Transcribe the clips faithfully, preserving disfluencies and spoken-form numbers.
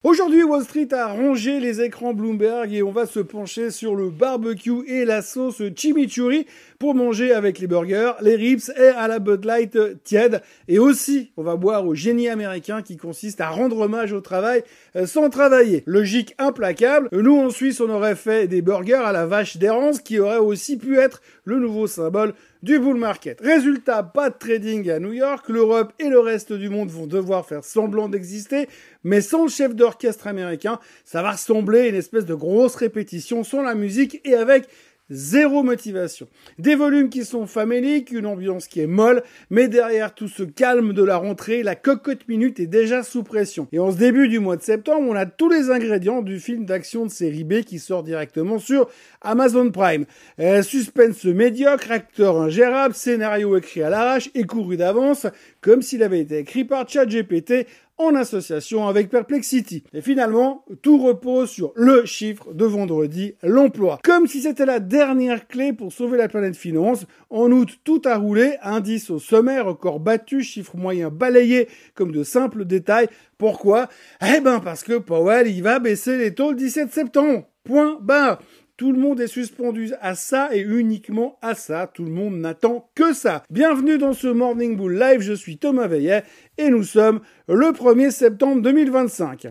Aujourd'hui, Wall Street a rongé les écrans Bloomberg et on va se pencher sur le barbecue et la sauce chimichurri pour manger avec les burgers, les ribs et à la Bud Light tiède. Et aussi, on va boire au génie américain qui consiste à rendre hommage au travail sans travailler. Logique implacable. Nous, en Suisse, on aurait fait des burgers à la vache d'errance qui aurait aussi pu être le nouveau symbole du bull market. Résultat, pas de trading à New York. L'Europe et le reste du monde vont devoir faire semblant d'exister. Mais sans le chef d'orchestre américain, ça va ressembler à une espèce de grosse répétition sans la musique et avec zéro motivation. Des volumes qui sont faméliques, une ambiance qui est molle, mais derrière tout ce calme de la rentrée, la cocotte minute est déjà sous pression. Et en ce début du mois de septembre, on a tous les ingrédients du film d'action de série B qui sort directement sur Amazon Prime. Euh, suspense médiocre, acteur ingérable, scénario écrit à l'arrache et couru d'avance, comme s'il avait été écrit par ChatGPT en association avec Perplexity. Et finalement, tout repose sur le chiffre de vendredi, l'emploi. Comme si c'était la dernière clé pour sauver la planète finance. En août, tout a roulé, indice au sommet, record battu, chiffre moyen balayé comme de simples détails. Pourquoi? Eh ben parce que Powell, il va baisser les taux le dix-sept septembre. Point barre. Tout le monde est suspendu à ça et uniquement à ça. Tout le monde n'attend que ça. Bienvenue dans ce Morning Bull Live. Je suis Thomas Veillet et nous sommes le premier septembre deux mille vingt-cinq.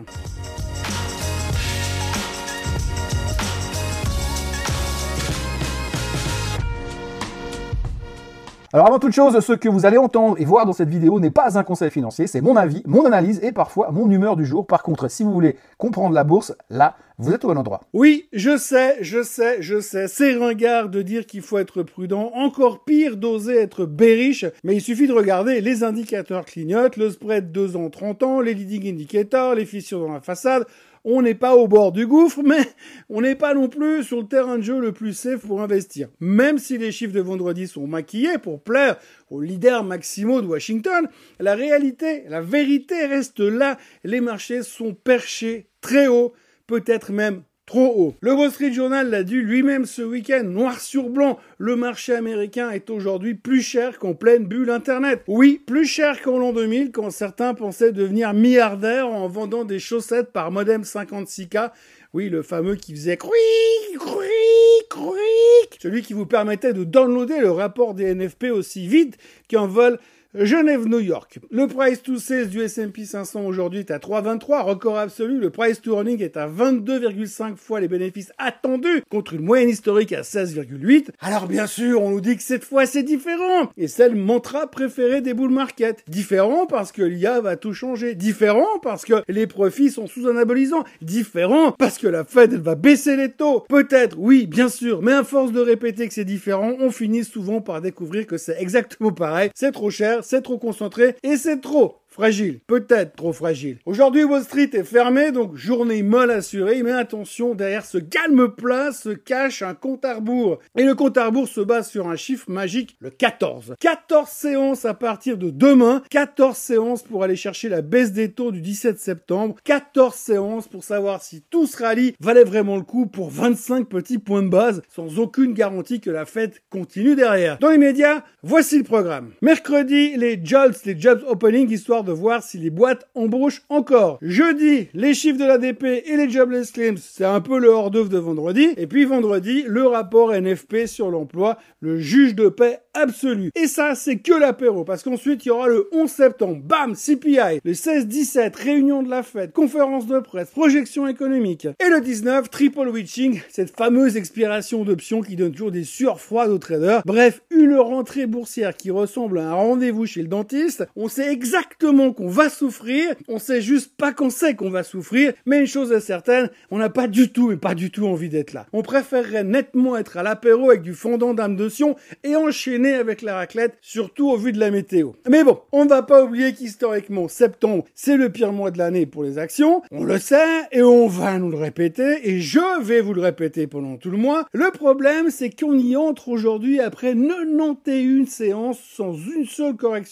Alors avant toute chose, ce que vous allez entendre et voir dans cette vidéo n'est pas un conseil financier, c'est mon avis, mon analyse et parfois mon humeur du jour. Par contre, si vous voulez comprendre la bourse, là, vous êtes au bon endroit. Oui, je sais, je sais, je sais, c'est ringard de dire qu'il faut être prudent, encore pire d'oser être bearish, mais il suffit de regarder les indicateurs clignotent, le spread deux ans, trente ans, les leading indicators, les fissures dans la façade. On n'est pas au bord du gouffre, mais on n'est pas non plus sur le terrain de jeu le plus safe pour investir. Même si les chiffres de vendredi sont maquillés pour plaire aux leaders maximaux de Washington, la réalité, la vérité reste là. Les marchés sont perchés très haut, peut-être même trop haut. Le Wall Street Journal l'a dit lui-même ce week-end, noir sur blanc, le marché américain est aujourd'hui plus cher qu'en pleine bulle Internet. Oui, plus cher qu'en l'an deux mille, quand certains pensaient devenir milliardaires en vendant des chaussettes par modem cinquante-six K. Oui, le fameux qui faisait crouic, crouic, crouic. Celui qui vous permettait de downloader le rapport des N F P aussi vite qu'un vol Genève-New York. Le price to sales du S and P cinq cents aujourd'hui est à trois virgule vingt-trois, record absolu. Le price to earning est à vingt-deux virgule cinq fois les bénéfices attendus contre une moyenne historique à seize virgule huit. Alors bien sûr, on nous dit que cette fois c'est différent. Et c'est le mantra préféré des bull market. Différent parce que l'I A va tout changer. Différent parce que les profits sont sous anabolisants. Différent parce que la Fed elle va baisser les taux. Peut-être, oui, bien sûr. Mais à force de répéter que c'est différent, on finit souvent par découvrir que c'est exactement pareil. C'est trop cher. C'est trop concentré et c'est trop fragile, peut-être trop fragile. Aujourd'hui, Wall Street est fermé, donc journée molle assurée, mais attention, derrière ce calme plat se cache un compte à rebours. Et le compte à rebours se base sur un chiffre magique, le quatorze. quatorze séances à partir de demain, quatorze séances pour aller chercher la baisse des taux du dix-sept septembre, quatorze séances pour savoir si tout ce rallye valait vraiment le coup pour vingt-cinq petits points de base, sans aucune garantie que la Fed continue derrière. Dans les médias, voici le programme. Mercredi, les jobs, les jobs opening, histoire de voir si les boîtes embauchent encore. Jeudi, les chiffres de l'A D P et les jobless claims, c'est un peu le hors-d'œuvre de vendredi. Et puis vendredi, le rapport N F P sur l'emploi, le juge de paix absolu. Et ça, c'est que l'apéro, parce qu'ensuite, il y aura le onze septembre, bam, C P I, le seize dix-sept, réunion de la Fed, conférence de presse, projection économique. Et le dix-neuf, triple witching, cette fameuse expiration d'options qui donne toujours des sueurs froides aux traders. Bref, une rentrée boursière qui ressemble à un rendez-vous chez le dentiste. On sait exactement qu'on va souffrir, on sait juste pas qu'on sait qu'on va souffrir, mais une chose est certaine, on n'a pas du tout et pas du tout envie d'être là. On préférerait nettement être à l'apéro avec du fondant d'âme de Sion et enchaîner avec la raclette, surtout au vu de la météo. Mais bon, on ne va pas oublier qu'historiquement, septembre, c'est le pire mois de l'année pour les actions, on le sait et on va nous le répéter, et je vais vous le répéter pendant tout le mois. Le problème, c'est qu'on y entre aujourd'hui après quatre-vingt-onze séances sans une seule correction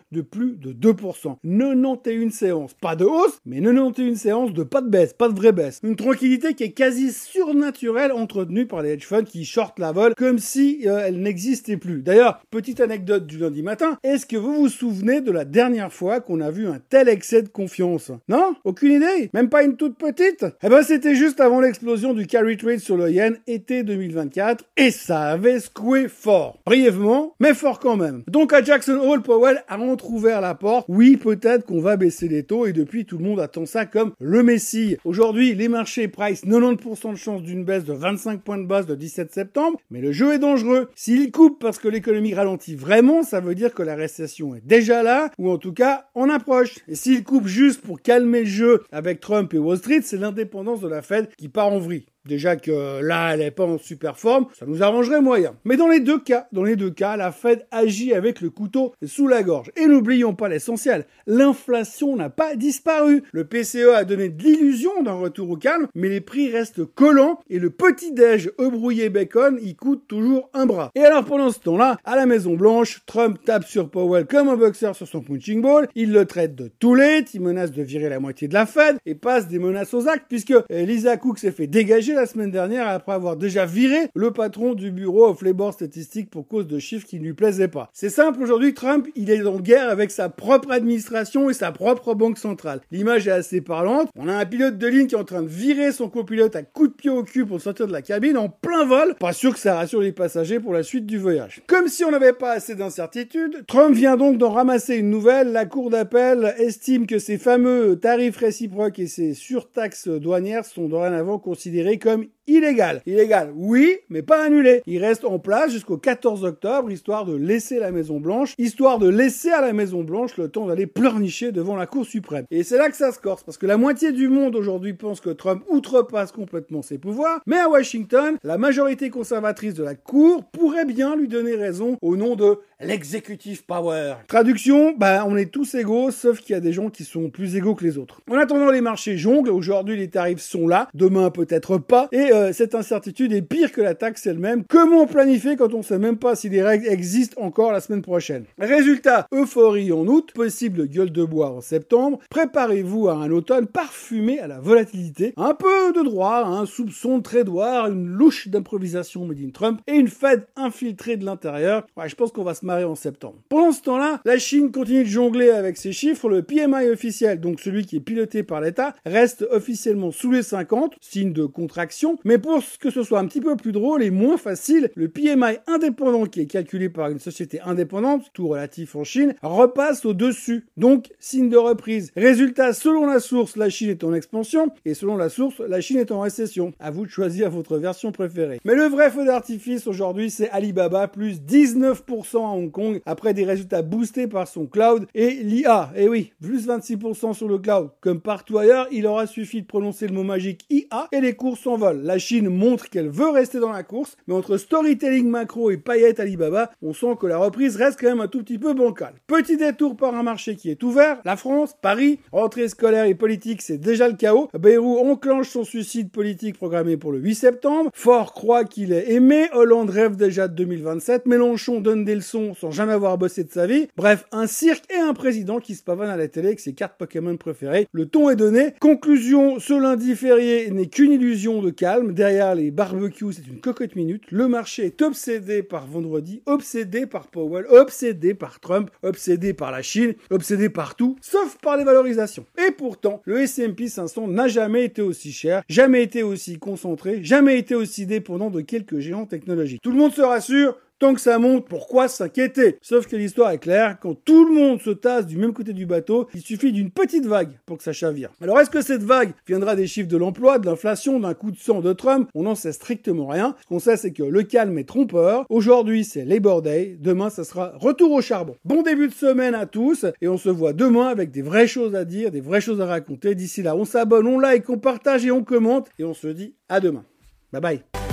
de plus de deux pour cent. quatre-vingt-onze séances, pas de hausse, mais quatre-vingt-onze séances de pas de baisse, pas de vraie baisse. Une tranquillité qui est quasi surnaturelle entretenue par les hedge funds qui shortent la vol comme si euh, elle n'existait plus. D'ailleurs, petite anecdote du lundi matin, est-ce que vous vous souvenez de la dernière fois qu'on a vu un tel excès de confiance? Non? Aucune idée? Même pas une toute petite? Eh ben c'était juste avant l'explosion du carry trade sur le yen été deux mille vingt-quatre et ça avait secoué fort. Brièvement, mais fort quand même. Donc à Jackson Hole, Powell a entrouvert la porte. Oui, peut-être qu'on va baisser les taux et depuis tout le monde attend ça comme le messie. Aujourd'hui, les marchés price quatre-vingt-dix pour cent de chance d'une baisse de vingt-cinq points de base le dix-sept septembre, mais le jeu est dangereux. S'il coupe parce que l'économie ralentit vraiment, ça veut dire que la récession est déjà là, ou en tout cas, on approche. Et s'il coupe juste pour calmer le jeu avec Trump et Wall Street, c'est l'indépendance de la Fed qui part en vrille. Déjà que là, elle est pas en super forme, ça nous arrangerait moyen. Mais dans les deux cas, dans les deux cas, la Fed agit avec le couteau sous la gorge. Et n'oublions pas l'essentiel, l'inflation n'a pas disparu. Le P C E a donné de l'illusion d'un retour au calme, mais les prix restent collants et le petit déj œuf brouillé bacon, il coûte toujours un bras. Et alors pendant ce temps-là, à la Maison Blanche, Trump tape sur Powell comme un boxeur sur son punching ball, il le traite de too late, il menace de virer la moitié de la Fed et passe des menaces aux actes puisque Lisa Cook s'est fait dégager la semaine dernière après avoir déjà viré le patron du bureau of Labor Statistics pour cause de chiffres qui ne lui plaisaient pas. C'est simple, aujourd'hui Trump, il est en guerre avec sa propre administration et sa propre banque centrale. L'image est assez parlante. On a un pilote de ligne qui est en train de virer son copilote à coups de pied au cul pour sortir de la cabine en plein vol. Pas sûr que ça rassure les passagers pour la suite du voyage. Comme si on n'avait pas assez d'incertitude, Trump vient donc d'en ramasser une nouvelle. La cour d'appel estime que ces fameux tarifs réciproques et ces surtaxes douanières sont dorénavant considérés comme illégal. Illégal, oui, mais pas annulé. Il reste en place jusqu'au quatorze octobre, histoire de laisser la Maison-Blanche, histoire de laisser à la Maison-Blanche le temps d'aller pleurnicher devant la Cour suprême. Et c'est là que ça se corse, parce que la moitié du monde aujourd'hui pense que Trump outrepasse complètement ses pouvoirs, mais à Washington, la majorité conservatrice de la Cour pourrait bien lui donner raison au nom de l'executive power. Traduction, bah on est tous égaux, sauf qu'il y a des gens qui sont plus égaux que les autres. En attendant, les marchés jonglent, aujourd'hui les tarifs sont là, demain peut-être pas, et euh, cette incertitude est pire que la taxe elle-même. Comment planifier quand on sait même pas si les règles existent encore la semaine prochaine? Résultat, euphorie en août, possible gueule de bois en septembre, préparez-vous à un automne parfumé à la volatilité, un peu de droit, un soupçon de trédoir, une louche d'improvisation made in Trump, et une Fed infiltrée de l'intérieur. Ouais, je pense qu'on va se marrer en septembre. Pendant ce temps-là, la Chine continue de jongler avec ses chiffres. Le P M I officiel, donc celui qui est piloté par l'État, reste officiellement sous les cinquante, signe de contraction. Mais pour que ce soit un petit peu plus drôle et moins facile, le P M I indépendant, qui est calculé par une société indépendante, tout relatif en Chine, repasse au-dessus. Donc, signe de reprise. Résultat, selon la source, la Chine est en expansion, et selon la source, la Chine est en récession. À vous de choisir votre version préférée. Mais le vrai feu d'artifice aujourd'hui, c'est Alibaba, plus dix-neuf pour cent à Hong Kong, après des résultats boostés par son cloud et l'I A. Et oui, plus vingt-six pour cent sur le cloud. Comme partout ailleurs, il aura suffi de prononcer le mot magique I A et les cours s'envolent. La Chine montre qu'elle veut rester dans la course, mais entre storytelling macro et paillettes Alibaba, on sent que la reprise reste quand même un tout petit peu bancale. Petit détour par un marché qui est ouvert, la France, Paris, rentrée scolaire et politique, c'est déjà le chaos. Bayrou enclenche son suicide politique programmé pour le huit septembre. Faure croit qu'il est aimé, Hollande rêve déjà de deux mille vingt-sept, Mélenchon donne des leçons sans jamais avoir bossé de sa vie. Bref, un cirque et un président qui se pavane à la télé avec ses cartes Pokémon préférées. Le ton est donné. Conclusion, ce lundi férié n'est qu'une illusion de calme. Derrière les barbecues, c'est une cocotte minute. Le marché est obsédé par vendredi, obsédé par Powell, obsédé par Trump, obsédé par la Chine, obsédé par tout, sauf par les valorisations. Et pourtant, le S and P cinq cents n'a jamais été aussi cher, jamais été aussi concentré, jamais été aussi dépendant de quelques géants technologiques. Tout le monde se rassure. Tant que ça monte, pourquoi s'inquiéter? Sauf que l'histoire est claire, quand tout le monde se tasse du même côté du bateau, il suffit d'une petite vague pour que ça chavire. Alors est-ce que cette vague viendra des chiffres de l'emploi, de l'inflation, d'un coup de sang de Trump? On n'en sait strictement rien. Ce qu'on sait, c'est que le calme est trompeur. Aujourd'hui, c'est Labor Day. Demain, ça sera retour au charbon. Bon début de semaine à tous, et on se voit demain avec des vraies choses à dire, des vraies choses à raconter. D'ici là, on s'abonne, on like, on partage et on commente, et on se dit à demain. Bye bye.